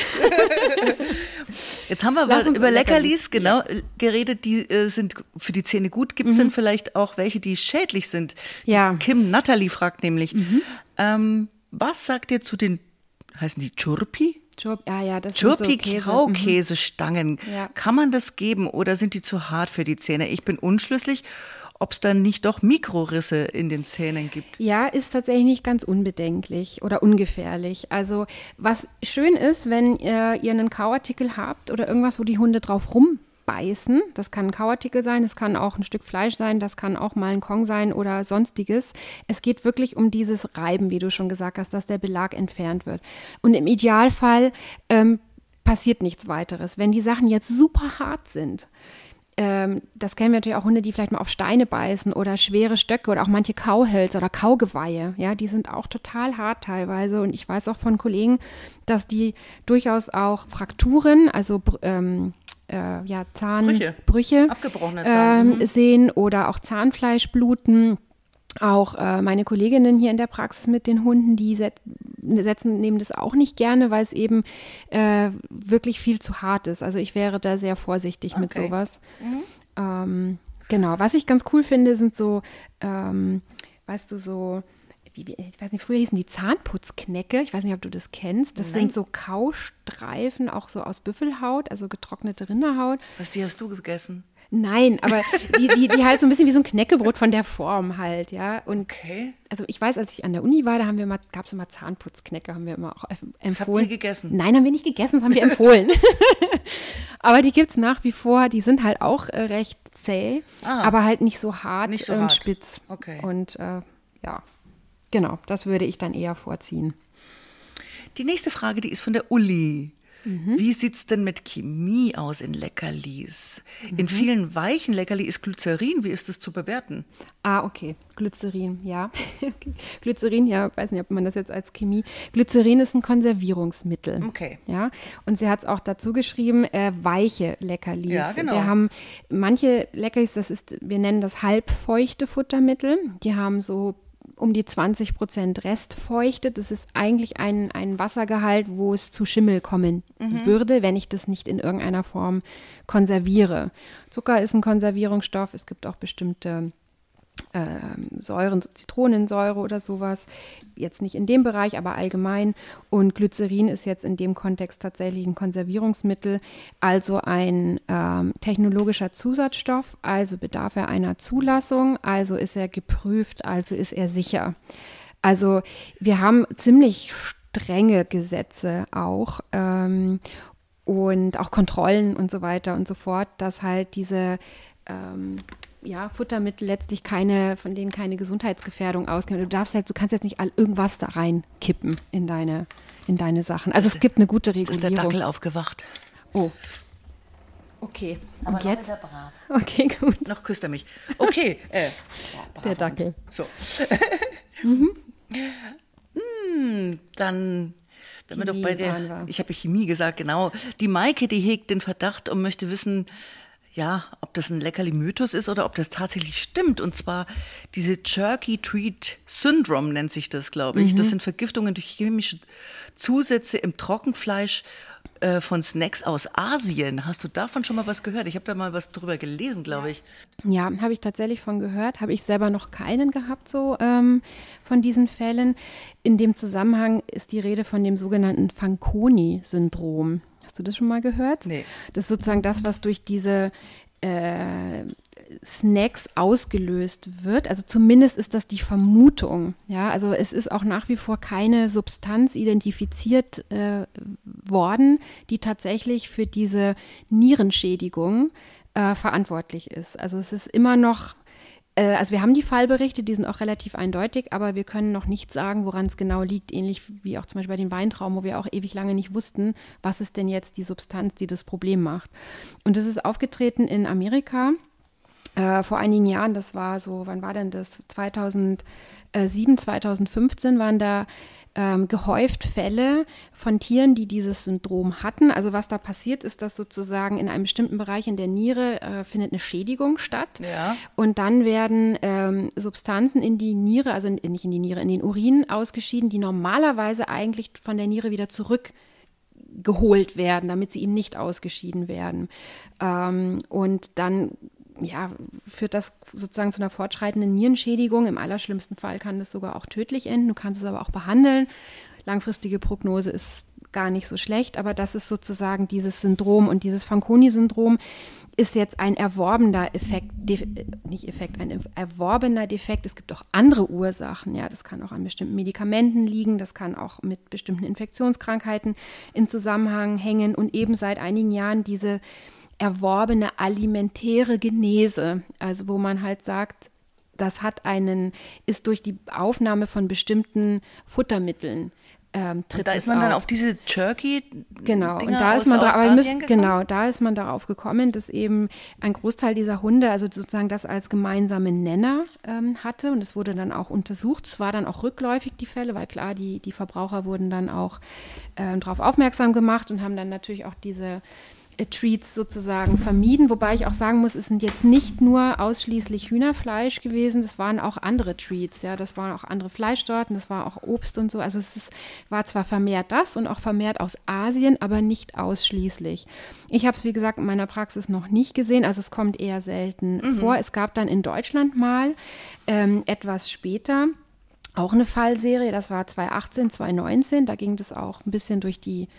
Jetzt haben wir aber über Leckerlis, genau, ja. geredet, die äh, sind für die Zähne gut. Gibt es mhm. denn vielleicht auch welche, die schädlich sind? Ja. Die Kim Natalie fragt nämlich, mhm. ähm, was sagt ihr zu den, heißen die Churpi? Churp, ah ja, das sind so Churpi-Kaukäsestangen. Mhm. Ja. Kann man das geben oder sind die zu hart für die Zähne? Ich bin unschlüssig, ob es dann nicht doch Mikrorisse in den Zähnen gibt. Ja, ist tatsächlich nicht ganz unbedenklich oder ungefährlich. Also was schön ist, wenn äh, ihr einen Kauartikel habt oder irgendwas, wo die Hunde drauf rumbeißen, das kann ein Kauartikel sein, das kann auch ein Stück Fleisch sein, das kann auch mal ein Kong sein oder sonstiges. Es geht wirklich um dieses Reiben, wie du schon gesagt hast, dass der Belag entfernt wird. Und im Idealfall ähm, passiert nichts weiteres. Wenn die Sachen jetzt super hart sind, ähm, das kennen wir natürlich auch Hunde, die vielleicht mal auf Steine beißen oder schwere Stöcke oder auch manche Kauhölzer oder Kaugeweihe, ja, die sind auch total hart teilweise, und ich weiß auch von Kollegen, dass die durchaus auch Frakturen, also ähm, äh, ja, Zahnbrüche, Brüche, abgebrochene Zahn, ähm, mhm. sehen oder auch Zahnfleischbluten. Auch äh, meine Kolleginnen hier in der Praxis mit den Hunden, die set- setzen, nehmen das auch nicht gerne, weil es eben äh, wirklich viel zu hart ist. Also ich wäre da sehr vorsichtig okay. mit sowas. Mhm. Ähm, genau, was ich ganz cool finde, sind so, ähm, weißt du, so, wie, ich weiß nicht, früher hießen die Zahnputzknecke, ich weiß nicht, ob du das kennst. Das Nein. sind so Kaustreifen, auch so aus Büffelhaut, also getrocknete Rinderhaut. Was, die hast du gegessen? Nein, aber die, die, die halt so ein bisschen wie so ein Knäckebrot von der Form halt, ja. Und okay. Also ich weiß, als ich an der Uni war, da haben wir mal, gab es immer Zahnputzknäcke, haben wir immer auch empfohlen. Das habt ihr gegessen? Nein, haben wir nicht gegessen, das haben wir empfohlen. Aber die gibt es nach wie vor, die sind halt auch äh, recht zäh, ah, aber halt nicht so hart nicht so und hart. spitz. Okay. Und äh, ja, genau, das würde ich dann eher vorziehen. Die nächste Frage, die ist von der Uli. Mhm. Wie sieht es denn mit Chemie aus in Leckerlis? Mhm. In vielen weichen Leckerli ist Glycerin. Wie ist das zu bewerten? Ah, okay. Glycerin, ja. Glycerin, ja, weiß nicht, ob man das jetzt als Chemie. Glycerin ist ein Konservierungsmittel. Okay. Ja. Und sie hat es auch dazu geschrieben, äh, weiche Leckerlis. Ja, genau. Wir haben manche Leckerlis, das ist, wir nennen das halbfeuchte Futtermittel. Die haben so um die zwanzig Prozent Restfeuchte. Das ist eigentlich ein, ein Wassergehalt, wo es zu Schimmel kommen mhm. würde, wenn ich das nicht in irgendeiner Form konserviere. Zucker ist ein Konservierungsstoff. Es gibt auch bestimmte äh, Säuren, so Zitronensäure oder sowas. Jetzt nicht in dem Bereich, aber allgemein. Und Glycerin ist jetzt in dem Kontext tatsächlich ein Konservierungsmittel, also ein ähm, technologischer Zusatzstoff, also bedarf er einer Zulassung, also ist er geprüft, also ist er sicher. Also wir haben ziemlich strenge Gesetze auch ähm, und auch Kontrollen und so weiter und so fort, dass halt diese ähm, ja, Futtermittel letztlich keine, von denen keine Gesundheitsgefährdung ausgehen. Du darfst halt, du kannst jetzt nicht all, irgendwas da reinkippen in deine, in deine Sachen. Also das es gibt eine gute Regulierung. Jetzt ist der Dackel aufgewacht. Oh. Okay. Aber und noch jetzt? Ist er brav. Okay, gut. Noch küsst er mich. Okay. Äh, ja, der Dackel. So. mhm. hm, dann wenn wir doch bei der, ich habe Chemie gesagt, genau. Die Maike, die hegt den Verdacht und möchte wissen, ja, ob das ein Leckerli-Mythos ist oder ob das tatsächlich stimmt. Und zwar diese Jerky Treat Syndrome nennt sich das, glaube ich. Mhm. Das sind Vergiftungen durch chemische Zusätze im Trockenfleisch äh, von Snacks aus Asien. Hast du davon schon mal was gehört? Ich habe da mal was drüber gelesen, glaube ich. Ja, habe ich tatsächlich von gehört. Habe ich selber noch keinen gehabt, so ähm, von diesen Fällen. In dem Zusammenhang ist die Rede von dem sogenannten Fanconi-Syndrom. Hast du das schon mal gehört? Nee. Das ist sozusagen das, was durch diese äh, Snacks ausgelöst wird. Also zumindest ist das die Vermutung. Ja, also es ist auch nach wie vor keine Substanz identifiziert äh, worden, die tatsächlich für diese Nierenschädigung äh, verantwortlich ist. Also es ist immer noch Also wir haben die Fallberichte, die sind auch relativ eindeutig, aber wir können noch nicht sagen, woran es genau liegt, ähnlich wie auch zum Beispiel bei den Weintrauben, wo wir auch ewig lange nicht wussten, was ist denn jetzt die Substanz, die das Problem macht. Und das ist aufgetreten in Amerika äh, vor einigen Jahren, das war so, wann war denn das? zweitausendsieben, zweitausendfünfzehn waren da Ähm, gehäuft Fälle von Tieren, die dieses Syndrom hatten. Also was da passiert, ist, dass sozusagen in einem bestimmten Bereich in der Niere äh, findet eine Schädigung statt. Ja. Und dann werden ähm, Substanzen in die Niere, also in, nicht in die Niere, in den Urin ausgeschieden, die normalerweise eigentlich von der Niere wieder zurückgeholt werden, damit sie ihnen nicht ausgeschieden werden. Ähm, und dann ja, führt das sozusagen zu einer fortschreitenden Nierenschädigung. Im allerschlimmsten Fall kann das sogar auch tödlich enden. Du kannst es aber auch behandeln. Langfristige Prognose ist gar nicht so schlecht, aber das ist sozusagen dieses Syndrom. Und dieses Fanconi-Syndrom ist jetzt ein erworbener Effekt, de, nicht Effekt, ein erworbener Defekt. Es gibt auch andere Ursachen. Ja, das kann auch an bestimmten Medikamenten liegen. Das kann auch mit bestimmten Infektionskrankheiten in Zusammenhang hängen. Und eben seit einigen Jahren diese erworbene alimentäre Genese, also wo man halt sagt, das hat einen, ist durch die Aufnahme von bestimmten Futtermitteln ähm, tritt und da ist man auf. dann auf diese Jerky genau Dinger und da aus, ist man aus da, aber Asien müsst, genau da ist man darauf gekommen, dass eben ein Großteil dieser Hunde, also sozusagen das als gemeinsamen Nenner ähm, hatte, und es wurde dann auch untersucht. Es war dann auch rückläufig die Fälle, weil klar die die Verbraucher wurden dann auch ähm, darauf aufmerksam gemacht und haben dann natürlich auch diese Treats sozusagen vermieden, wobei ich auch sagen muss, es sind jetzt nicht nur ausschließlich Hühnerfleisch gewesen, das waren auch andere Treats, ja, das waren auch andere Fleischsorten, das war auch Obst und so, also es ist, war zwar vermehrt das und auch vermehrt aus Asien, aber nicht ausschließlich. Ich habe es, wie gesagt, in meiner Praxis noch nicht gesehen, also es kommt eher selten mhm. vor. Es gab dann in Deutschland mal ähm, etwas später auch eine Fallserie, das war zwanzig achtzehn, zwanzig neunzehn, da ging das auch ein bisschen durch die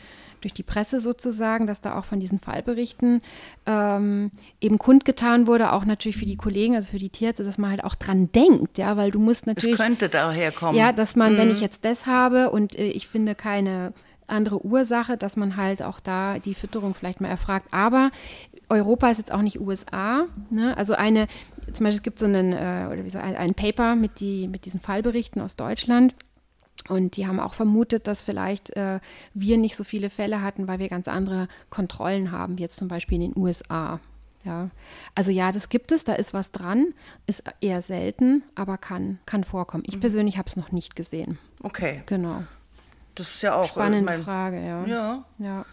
durch die Presse sozusagen, dass da auch von diesen Fallberichten ähm, eben kundgetan wurde, auch natürlich für die Kollegen, also für die Tierärzte, dass man halt auch dran denkt, ja, weil du musst natürlich... Es könnte daher kommen. Ja, dass man, mhm. wenn ich jetzt das habe und äh, ich finde keine andere Ursache, dass man halt auch da die Fütterung vielleicht mal erfragt. Aber Europa ist jetzt auch nicht U S A. Ne? Also eine, zum Beispiel es gibt so einen, äh, oder wie so ein, ein Paper mit, die, mit diesen Fallberichten aus Deutschland. Und die haben auch vermutet, dass vielleicht äh, wir nicht so viele Fälle hatten, weil wir ganz andere Kontrollen haben, wie jetzt zum Beispiel in den U S A. Ja. Also ja, das gibt es, da ist was dran, ist eher selten, aber kann, kann vorkommen. Ich persönlich habe es noch nicht gesehen. Okay. Genau. Das ist ja auch... Spannende mein, Frage, ja. Ja. Ja.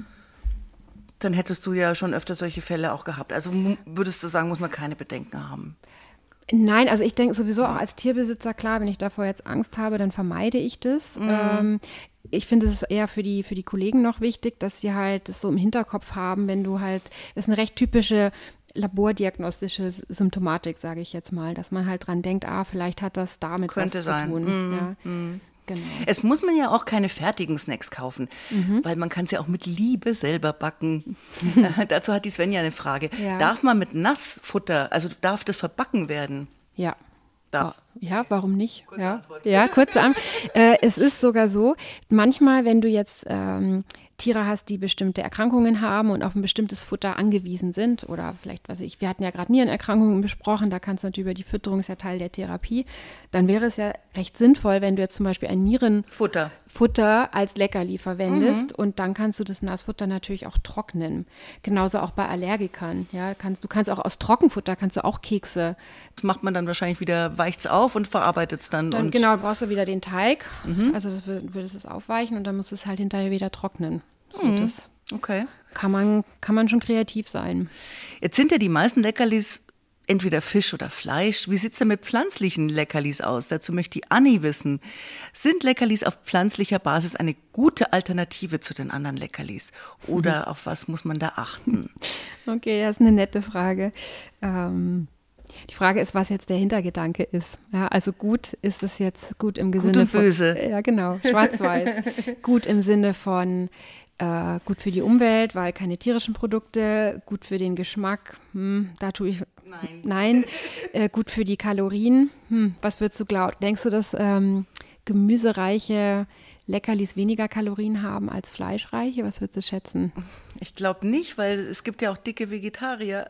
Dann hättest du ja schon öfter solche Fälle auch gehabt. Also würdest du sagen, muss man keine Bedenken haben? Nein, also ich denke sowieso auch als Tierbesitzer, klar, wenn ich davor jetzt Angst habe, dann vermeide ich das. Mhm. Ähm, ich finde, es ist eher für die, für die Kollegen noch wichtig, dass sie halt das so im Hinterkopf haben, wenn du halt, das ist eine recht typische labordiagnostische Symptomatik, sage ich jetzt mal, dass man halt dran denkt, ah, vielleicht hat das damit Könnte was sein. zu tun. Mhm. Ja. Mhm. Genau. Es muss man ja auch keine fertigen Snacks kaufen, mhm. weil man kann es ja auch mit Liebe selber backen. Dazu hat die Svenja eine Frage. Ja. Darf man mit Nassfutter, also darf das verbacken werden? Ja. Darf. Ja, warum nicht? Kurze ja. Antwort. Ja, kurze Antwort. äh, es ist sogar so, manchmal, wenn du jetzt ähm, Tiere hast, die bestimmte Erkrankungen haben und auf ein bestimmtes Futter angewiesen sind oder vielleicht, was ich, wir hatten ja gerade Nierenerkrankungen besprochen, da kannst du natürlich über die Fütterung, ist ja Teil der Therapie, dann wäre es ja recht sinnvoll, wenn du jetzt zum Beispiel ein Nierenfutter Futter als Leckerli verwendest mhm. und dann kannst du das Nassfutter natürlich auch trocknen. Genauso auch bei Allergikern. Ja, kannst, du kannst auch aus Trockenfutter, kannst du auch Kekse. Das macht man dann wahrscheinlich wieder, weicht's auf und verarbeitet es dann. dann und genau, brauchst du wieder den Teig, mhm. also das würdest es aufweichen und dann musst du es halt hinterher wieder trocknen. So, mhm. das okay. kann man, kann man schon kreativ sein. Jetzt sind ja die meisten Leckerlis entweder Fisch oder Fleisch. Wie sieht es denn mit pflanzlichen Leckerlis aus? Dazu möchte die Anni wissen. Sind Leckerlis auf pflanzlicher Basis eine gute Alternative zu den anderen Leckerlis? Oder mhm. auf was muss man da achten? Okay, das ist eine nette Frage. Ähm, die Frage ist, was jetzt der Hintergedanke ist. Ja, also gut ist es jetzt gut im Sinne gut und von, böse. Ja, genau, schwarz-weiß. Gut im Sinne von äh, gut für die Umwelt, weil keine tierischen Produkte, gut für den Geschmack, hm, da tue ich Nein. Nein. Äh, gut für die Kalorien. Hm, was würdest du glauben? Denkst du, dass ähm, gemüsereiche Leckerlis weniger Kalorien haben als fleischreiche? Was würdest du schätzen? Ich glaube nicht, weil es gibt ja auch dicke Vegetarier.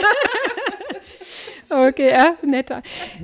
Okay, ja, netter.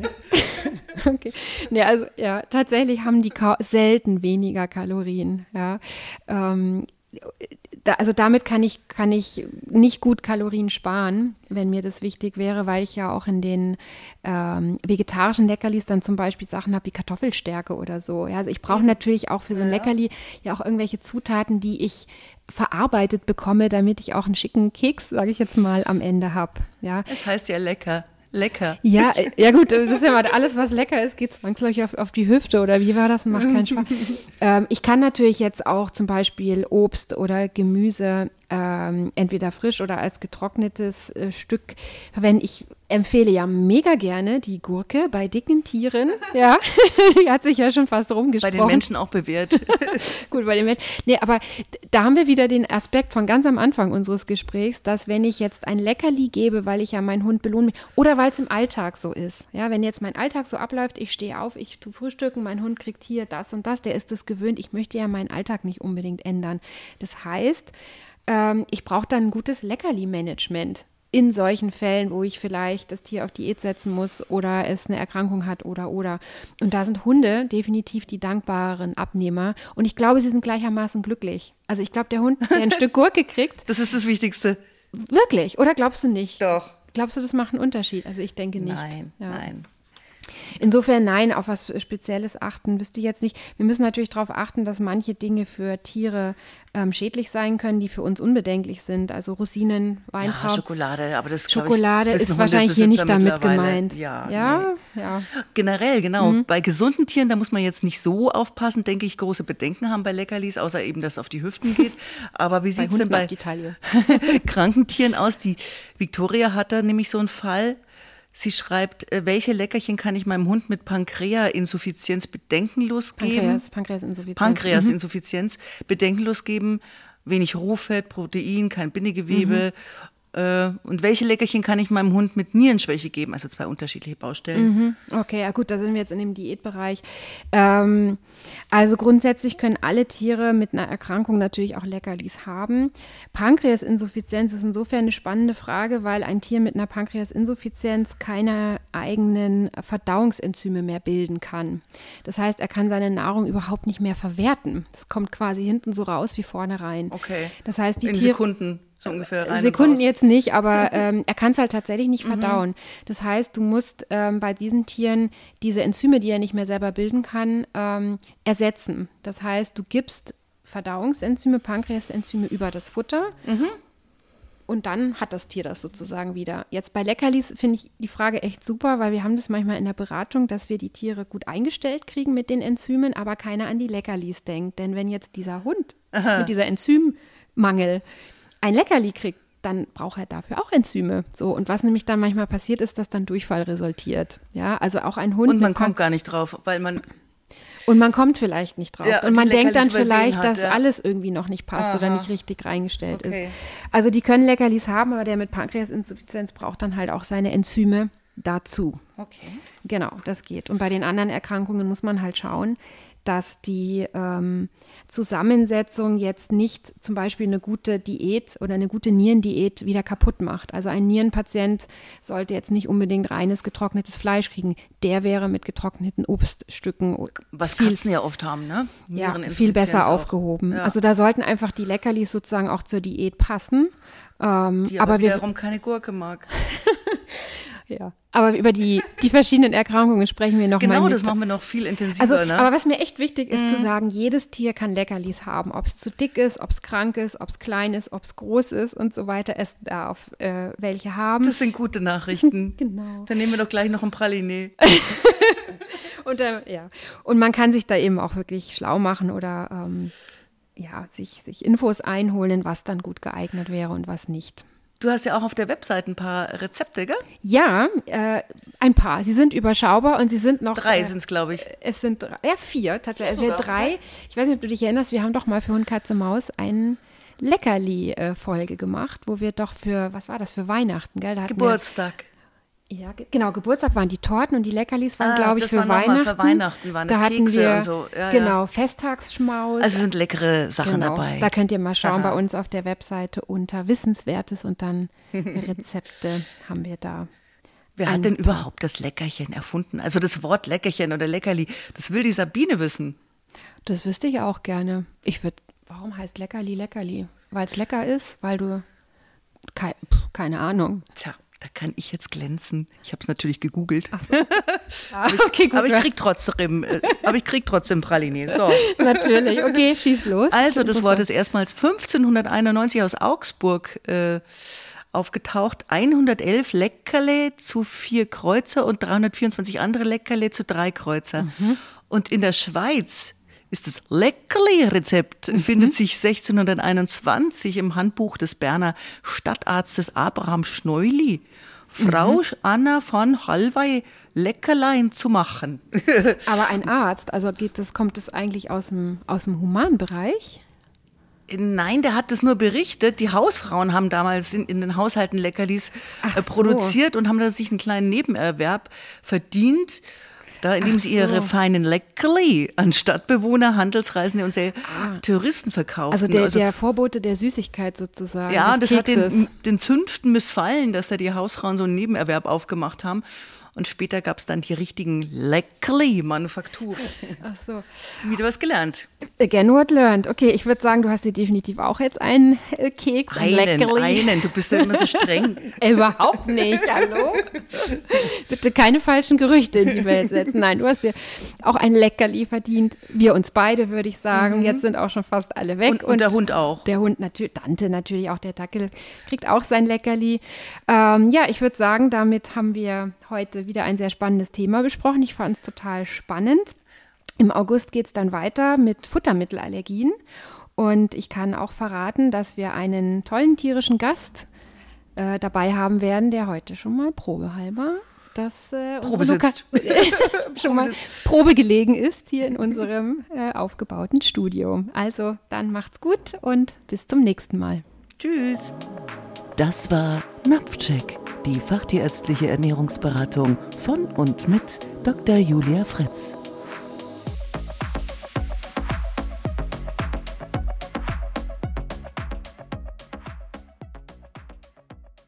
Okay. Ja, also ja, tatsächlich haben die ka- selten weniger Kalorien. Ja. Ähm, Da, also damit kann ich, kann ich nicht gut Kalorien sparen, wenn mir das wichtig wäre, weil ich ja auch in den ähm, vegetarischen Leckerlis dann zum Beispiel Sachen habe wie Kartoffelstärke oder so. Ja, also ich brauche natürlich auch für so ein ja. Leckerli ja auch irgendwelche Zutaten, die ich verarbeitet bekomme, damit ich auch einen schicken Keks, sage ich jetzt mal, am Ende habe. Ja. Das heißt ja lecker. Lecker. Ja, ja gut, das ist ja mal alles, was lecker ist, geht zwangsläufig auf, auf die Hüfte oder wie war das? Macht keinen Spaß. ähm, ich kann natürlich jetzt auch zum Beispiel Obst oder Gemüse ähm, entweder frisch oder als getrocknetes äh, Stück verwenden. Ich empfehle ja mega gerne die Gurke bei dicken Tieren. Ja, die hat sich ja schon fast rumgesprochen. Bei den Menschen auch bewährt. Gut, bei den Menschen. Nee, aber da haben wir wieder den Aspekt von ganz am Anfang unseres Gesprächs, dass wenn ich jetzt ein Leckerli gebe, weil ich ja meinen Hund belohne, oder weil es im Alltag so ist. Ja, wenn jetzt mein Alltag so abläuft, ich stehe auf, ich tue Frühstücken, mein Hund kriegt hier das und das, der ist es gewöhnt. Ich möchte ja meinen Alltag nicht unbedingt ändern. Das heißt, ähm, ich brauche dann ein gutes Leckerli-Management. In solchen Fällen, wo ich vielleicht das Tier auf Diät setzen muss oder es eine Erkrankung hat oder, oder. Und da sind Hunde definitiv die dankbaren Abnehmer. Und ich glaube, sie sind gleichermaßen glücklich. Also ich glaube, der Hund, der ein Stück Gurke kriegt. Das ist das Wichtigste. Wirklich? Oder glaubst du nicht? Doch. Glaubst du, das macht einen Unterschied? Also ich denke nicht. Nein, ja. nein. Insofern nein, auf was Spezielles achten wüsste ich jetzt nicht. Wir müssen natürlich darauf achten, dass manche Dinge für Tiere ähm, schädlich sein können, die für uns unbedenklich sind. Also Rosinen, Weintrauben. Ja, Schokolade, aber das Schokolade ich, ist wahrscheinlich hier nicht damit gemeint. Ja, ja, nee. ja. Generell, genau. Mhm. Bei gesunden Tieren, da muss man jetzt nicht so aufpassen, denke ich, große Bedenken haben bei Leckerlis, außer eben, dass es auf die Hüften geht. Aber wie sieht es denn bei kranken Tieren aus? Die Victoria hat da nämlich so einen Fall. Sie schreibt, welche Leckerchen kann ich meinem Hund mit Pankreasinsuffizienz bedenkenlos geben? Pankreas, Pankreasinsuffizienz. Pankreasinsuffizienz bedenkenlos geben. wenig Rohfett, Protein, kein Bindegewebe. Mhm. Und welche Leckerchen kann ich meinem Hund mit Nierenschwäche geben? Also zwei unterschiedliche Baustellen. Mhm. Okay, ja gut, da sind wir jetzt in dem Diätbereich. Ähm, also grundsätzlich können alle Tiere mit einer Erkrankung natürlich auch Leckerlis haben. Pankreasinsuffizienz ist insofern eine spannende Frage, weil ein Tier mit einer Pankreasinsuffizienz keine eigenen Verdauungsenzyme mehr bilden kann. Das heißt, er kann seine Nahrung überhaupt nicht mehr verwerten. Das kommt quasi hinten so raus wie vorne rein. Okay. Das heißt, die in Tiere Sekunden. So ungefähr rein Sekunden jetzt nicht, aber ähm, er kann es halt tatsächlich nicht verdauen. Mhm. Das heißt, du musst ähm, bei diesen Tieren diese Enzyme, die er nicht mehr selber bilden kann, ähm, ersetzen. Das heißt, du gibst Verdauungsenzyme, Pankreasenzyme über das Futter mhm. und dann hat das Tier das sozusagen wieder. Jetzt bei Leckerlis finde ich die Frage echt super, weil wir haben das manchmal in der Beratung, dass wir die Tiere gut eingestellt kriegen mit den Enzymen, aber keiner an die Leckerlis denkt. Denn wenn jetzt dieser Hund Aha. mit dieser Enzymmangel ein Leckerli kriegt, dann braucht er dafür auch Enzyme. So, und was nämlich dann manchmal passiert, ist, dass dann Durchfall resultiert. Ja, also auch ein Hund. Und man kommt gar nicht drauf, weil man. Und man kommt vielleicht nicht drauf. Ja, und man denkt dann vielleicht, hat, dass ja. alles irgendwie noch nicht passt Aha. oder nicht richtig reingestellt okay. ist. Also die können Leckerlis haben, aber der mit Pankreasinsuffizienz braucht dann halt auch seine Enzyme dazu. Okay. Genau, das geht. Und bei den anderen Erkrankungen muss man halt schauen, dass die ähm, Zusammensetzung jetzt nicht zum Beispiel eine gute Diät oder eine gute Nierendiät wieder kaputt macht. Also ein Nierenpatient sollte jetzt nicht unbedingt reines getrocknetes Fleisch kriegen. Der wäre mit getrockneten Obststücken was viel, Katzen ja oft haben, ne? Ja, viel besser auch. aufgehoben. Ja. Also da sollten einfach die Leckerlis sozusagen auch zur Diät passen. Ähm, die aber, aber wiederum wir, keine Gurke mag. Ja, aber über die, die verschiedenen Erkrankungen sprechen wir noch genau, mal. Genau, das machen wir noch viel intensiver. Also, ne? Aber was mir echt wichtig ist, mm. zu sagen, jedes Tier kann Leckerlis haben. Ob es zu dick ist, ob es krank ist, ob es klein ist, ob es groß ist und so weiter. Es darf äh, welche haben. Das sind gute Nachrichten. Genau. Dann nehmen wir doch gleich noch ein Praliné. und, äh, ja. und man kann sich da eben auch wirklich schlau machen oder ähm, ja, sich, sich Infos einholen, was dann gut geeignet wäre und was nicht. Du hast ja auch auf der Website ein paar Rezepte, gell? Ja, äh, ein paar. Sie sind überschaubar und sie sind noch… Drei äh, sind es, glaube ich. Es sind drei, ja, vier tatsächlich. Es wäre drei. Ich weiß nicht, ob du dich erinnerst, wir haben doch mal für Hund, Katze, Maus eine Leckerli-Folge gemacht, wo wir doch für, was war das, für Weihnachten, gell? Da Geburtstag. Wir, ja, ge- genau, Geburtstag waren die Torten und die Leckerlis waren, ah, glaube ich, für war Weihnachten. Für Weihnachten waren das da Kekse wir, und so. Ja, genau, ja. Festtagsschmaus. Also sind leckere Sachen genau, dabei. Da könnt ihr mal schauen Aha. bei uns auf der Webseite unter Wissenswertes und dann Rezepte haben wir da. Wer hat denn überhaupt das Leckerchen erfunden? Also das Wort Leckerchen oder Leckerli, das will die Sabine wissen. Das wüsste ich auch gerne. Ich würde, warum heißt Leckerli Leckerli? Weil es lecker ist? Weil du, kei, pf, keine Ahnung. Tja, da kann ich jetzt glänzen. Ich habe es natürlich gegoogelt. Ach so. ah, okay, gut. Aber ich krieg trotzdem, äh, aber ich krieg trotzdem Praliné. So. Natürlich, okay, schieß los. Also das Wort ist erstmals fünfzehnhunderteinundneunzig aus Augsburg äh, aufgetaucht. hundertelf Leckerle zu vier Kreuzer und dreihundertvierundzwanzig andere Leckerle zu drei Kreuzer. Mhm. Und in der Schweiz ist das Leckerli-Rezept, mhm. findet sich sechzehnhunderteinundzwanzig im Handbuch des Berner Stadtarztes Abraham Schneuli. Frau mhm. Anna von Halvey Leckerlein zu machen. Aber ein Arzt, also geht das, kommt das eigentlich aus dem, aus dem Humanbereich? Nein, der hat das nur berichtet. Die Hausfrauen haben damals in, in den Haushalten Leckerlis äh, produziert so. und haben da sich einen kleinen Nebenerwerb verdient, da indem Ach sie ihre so. feinen Leckerli an Stadtbewohner, Handelsreisende und ah. Touristen verkauften. Also der, also der Vorbote der Süßigkeit sozusagen. Ja, das Kekses. hat den, den Zünften missfallen, dass da die Hausfrauen so einen Nebenerwerb aufgemacht haben. Und später gab es dann die richtigen Leckerli-Manufakturen. Ach so. Wieder was gelernt. Again what learned. Okay, ich würde sagen, du hast dir definitiv auch jetzt einen äh, Keks, ein einen, Leckerli. Einen, du bist ja immer so streng. Überhaupt nicht, hallo? Bitte keine falschen Gerüchte in die Welt setzen. Nein, du hast dir auch ein Leckerli verdient. Wir uns beide, würde ich sagen. Mhm. Jetzt sind auch schon fast alle weg. Und, und, und der Hund auch. Der Hund natürlich, Dante natürlich auch, der Dackel kriegt auch sein Leckerli. Ähm, ja, ich würde sagen, damit haben wir heute wieder ein sehr spannendes Thema besprochen. Ich fand es total spannend. Im August geht es dann weiter mit Futtermittelallergien. Und ich kann auch verraten, dass wir einen tollen tierischen Gast äh, dabei haben werden, der heute schon mal probehalber dass äh, Probe sitzt. schon mal Probe gelegen ist hier in unserem äh, aufgebauten Studio. Also dann macht's gut und bis zum nächsten Mal. Tschüss. Das war Napfcheck, die fachtierärztliche Ernährungsberatung von und mit Doktor Julia Fritz.